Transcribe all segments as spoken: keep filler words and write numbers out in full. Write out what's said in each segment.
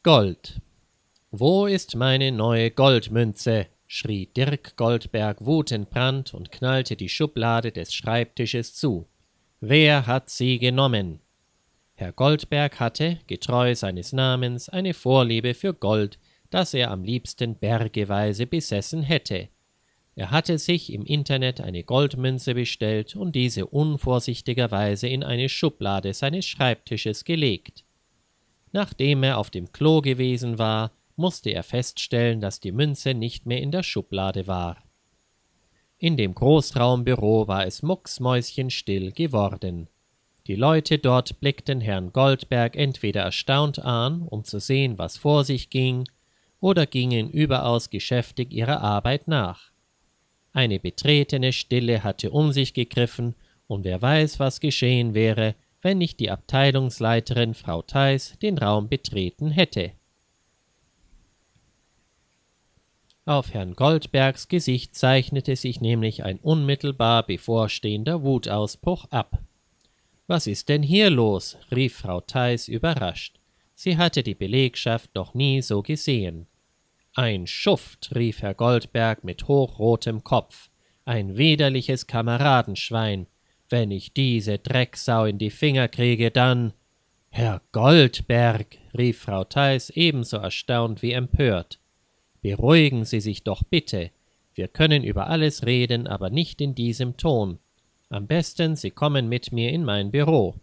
Gold. »Wo ist meine neue Goldmünze?« schrie Dirk Goldberg wutentbrannt und knallte die Schublade des Schreibtisches zu. »Wer hat sie genommen?« Herr Goldberg hatte, getreu seines Namens, eine Vorliebe für Gold, das er am liebsten bergeweise besessen hätte. Er hatte sich im Internet eine Goldmünze bestellt und diese unvorsichtigerweise in eine Schublade seines Schreibtisches gelegt. Nachdem er auf dem Klo gewesen war, musste er feststellen, dass die Münze nicht mehr in der Schublade war. In dem Großraumbüro war es mucksmäuschenstill geworden. Die Leute dort blickten Herrn Goldberg entweder erstaunt an, um zu sehen, was vor sich ging, oder gingen überaus geschäftig ihrer Arbeit nach. Eine betretene Stille hatte um sich gegriffen, und wer weiß, was geschehen wäre, wenn nicht die Abteilungsleiterin Frau Theis den Raum betreten hätte. Auf Herrn Goldbergs Gesicht zeichnete sich nämlich ein unmittelbar bevorstehender Wutausbruch ab. »Was ist denn hier los?« rief Frau Theis überrascht. Sie hatte die Belegschaft noch nie so gesehen. »Ein Schuft«, rief Herr Goldberg mit hochrotem Kopf, »ein widerliches Kameradenschwein. Wenn ich diese Drecksau in die Finger kriege, dann...« »Herr Goldberg«, rief Frau Theis ebenso erstaunt wie empört. »Beruhigen Sie sich doch bitte. Wir können über alles reden, aber nicht in diesem Ton. Am besten, Sie kommen mit mir in mein Büro.«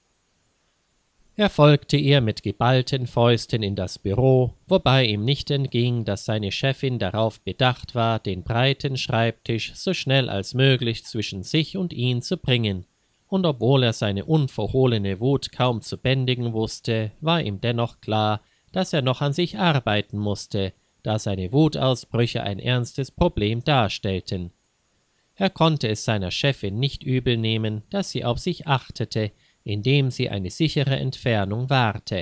Er folgte ihr mit geballten Fäusten in das Büro, wobei ihm nicht entging, dass seine Chefin darauf bedacht war, den breiten Schreibtisch so schnell als möglich zwischen sich und ihn zu bringen, und obwohl er seine unverhohlene Wut kaum zu bändigen wusste, war ihm dennoch klar, dass er noch an sich arbeiten musste, da seine Wutausbrüche ein ernstes Problem darstellten. Er konnte es seiner Chefin nicht übel nehmen, dass sie auf sich achtete, indem sie eine sichere Entfernung wahrte.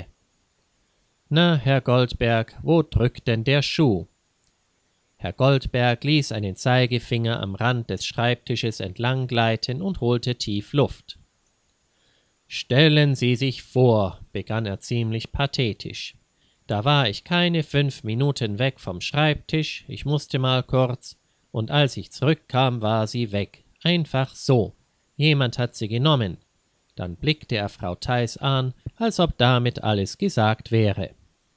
»Na, Herr Goldberg, wo drückt denn der Schuh?« Herr Goldberg ließ einen Zeigefinger am Rand des Schreibtisches entlang gleiten und holte tief Luft. »Stellen Sie sich vor«, begann er ziemlich pathetisch, »da war ich keine fünf Minuten weg vom Schreibtisch, ich musste mal kurz, und als ich zurückkam, war sie weg, einfach so. Jemand hat sie genommen.« Dann blickte er Frau Theis an, als ob damit alles gesagt wäre.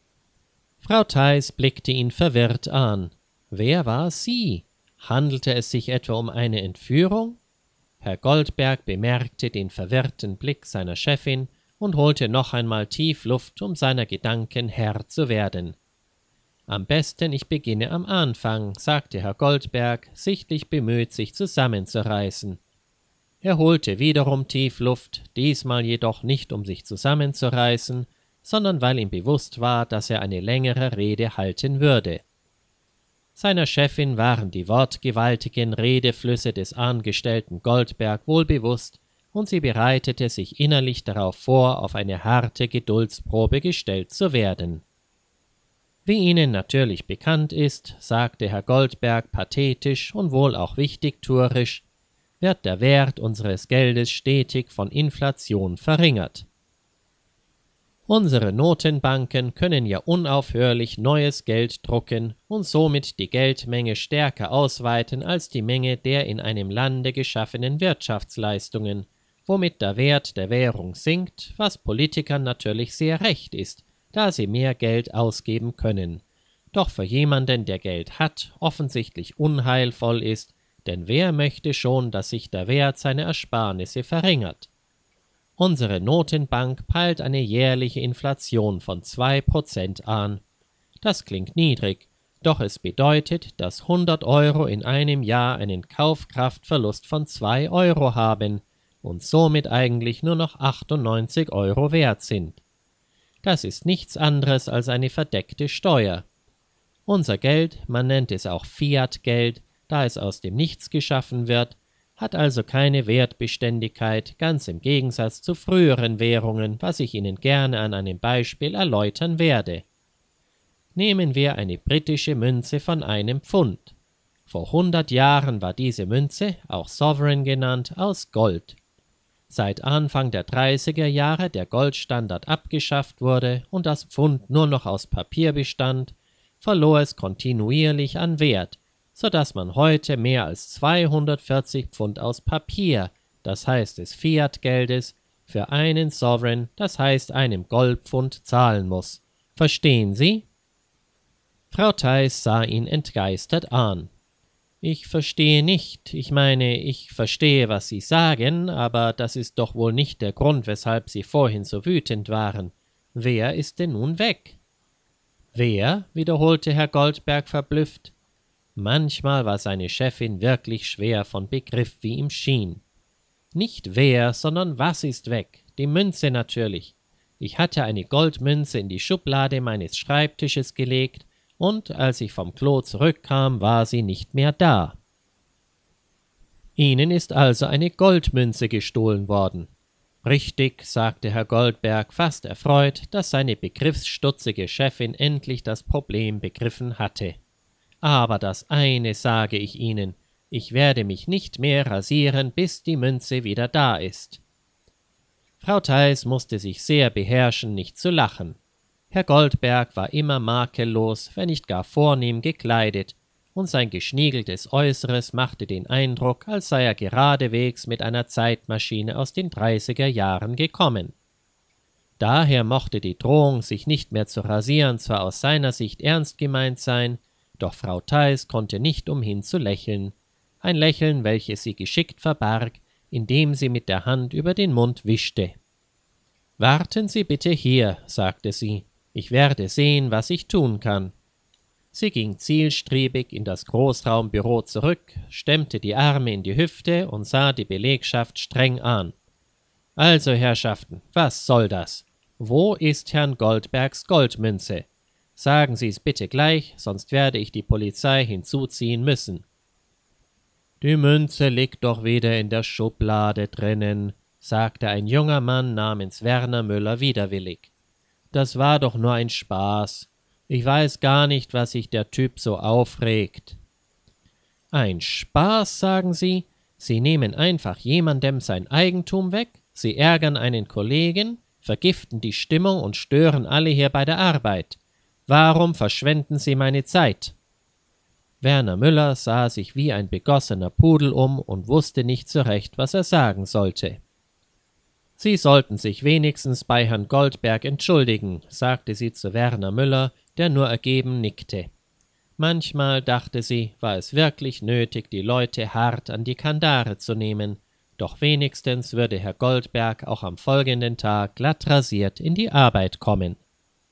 Frau Theis blickte ihn verwirrt an. Wer war sie? Handelte es sich etwa um eine Entführung? Herr Goldberg bemerkte den verwirrten Blick seiner Chefin und holte noch einmal tief Luft, um seiner Gedanken Herr zu werden. »Am besten, ich beginne am Anfang«, sagte Herr Goldberg, sichtlich bemüht, sich zusammenzureißen. Er holte wiederum tief Luft, diesmal jedoch nicht, um sich zusammenzureißen, sondern weil ihm bewusst war, dass er eine längere Rede halten würde. Seiner Chefin waren die wortgewaltigen Redeflüsse des Angestellten Goldberg wohl bewusst, und sie bereitete sich innerlich darauf vor, auf eine harte Geduldsprobe gestellt zu werden. »Wie Ihnen natürlich bekannt ist«, sagte Herr Goldberg pathetisch und wohl auch wichtigtuerisch, »wird der Wert unseres Geldes stetig von Inflation verringert. Unsere Notenbanken können ja unaufhörlich neues Geld drucken und somit die Geldmenge stärker ausweiten als die Menge der in einem Lande geschaffenen Wirtschaftsleistungen, womit der Wert der Währung sinkt, was Politikern natürlich sehr recht ist, da sie mehr Geld ausgeben können, doch für jemanden, der Geld hat, offensichtlich unheilvoll ist, denn wer möchte schon, dass sich der Wert seiner Ersparnisse verringert? Unsere Notenbank peilt eine jährliche Inflation von zwei Prozent an. Das klingt niedrig, doch es bedeutet, dass hundert Euro in einem Jahr einen Kaufkraftverlust von zwei Euro haben und somit eigentlich nur noch achtundneunzig Euro wert sind. Das ist nichts anderes als eine verdeckte Steuer. Unser Geld, man nennt es auch Fiat-Geld, da es aus dem Nichts geschaffen wird, hat also keine Wertbeständigkeit, ganz im Gegensatz zu früheren Währungen, was ich Ihnen gerne an einem Beispiel erläutern werde. Nehmen wir eine britische Münze von einem Pfund. Vor hundert Jahren war diese Münze, auch Sovereign genannt, aus Gold. Seit Anfang der dreißiger Jahre der Goldstandard abgeschafft wurde und das Pfund nur noch aus Papier bestand, verlor es kontinuierlich an Wert, so dass man heute mehr als zweihundertvierzig Pfund aus Papier, das heißt des Fiat-Geldes, für einen Sovereign, das heißt einem Goldpfund, zahlen muss. Verstehen Sie? Frau Theis sah ihn entgeistert an. »Ich verstehe nicht. Ich meine, ich verstehe, was Sie sagen, aber das ist doch wohl nicht der Grund, weshalb Sie vorhin so wütend waren. Wer ist denn nun weg?« »Wer?« wiederholte Herr Goldberg verblüfft. Manchmal war seine Chefin wirklich schwer von Begriff, wie ihm schien. »Nicht wer, sondern was ist weg? Die Münze natürlich. Ich hatte eine Goldmünze in die Schublade meines Schreibtisches gelegt, und als ich vom Klo zurückkam, war sie nicht mehr da.« »Ihnen ist also eine Goldmünze gestohlen worden.« »Richtig«, sagte Herr Goldberg, fast erfreut, dass seine begriffsstutzige Chefin endlich das Problem begriffen hatte. »Aber das eine sage ich Ihnen, ich werde mich nicht mehr rasieren, bis die Münze wieder da ist.« Frau Theis musste sich sehr beherrschen, nicht zu lachen. Herr Goldberg war immer makellos, wenn nicht gar vornehm gekleidet, und sein geschniegeltes Äußeres machte den Eindruck, als sei er geradewegs mit einer Zeitmaschine aus den dreißiger Jahren gekommen. Daher mochte die Drohung, sich nicht mehr zu rasieren, zwar aus seiner Sicht ernst gemeint sein, doch Frau Theis konnte nicht umhin zu lächeln, ein Lächeln, welches sie geschickt verbarg, indem sie mit der Hand über den Mund wischte. »Warten Sie bitte hier«, sagte sie, »ich werde sehen, was ich tun kann.« Sie ging zielstrebig in das Großraumbüro zurück, stemmte die Arme in die Hüfte und sah die Belegschaft streng an. »Also, Herrschaften, was soll das? Wo ist Herrn Goldbergs Goldmünze? Sagen Sie es bitte gleich, sonst werde ich die Polizei hinzuziehen müssen.« »Die Münze liegt doch wieder in der Schublade drinnen«, sagte ein junger Mann namens Werner Müller widerwillig. »Das war doch nur ein Spaß. Ich weiß gar nicht, was sich der Typ so aufregt.« »Ein Spaß, sagen Sie? Sie nehmen einfach jemandem sein Eigentum weg, Sie ärgern einen Kollegen, vergiften die Stimmung und stören alle hier bei der Arbeit. Warum verschwenden Sie meine Zeit?« Werner Müller sah sich wie ein begossener Pudel um und wusste nicht so recht, was er sagen sollte. »Sie sollten sich wenigstens bei Herrn Goldberg entschuldigen«, sagte sie zu Werner Müller, der nur ergeben nickte. Manchmal, dachte sie, war es wirklich nötig, die Leute hart an die Kandare zu nehmen, doch wenigstens würde Herr Goldberg auch am folgenden Tag glatt rasiert in die Arbeit kommen.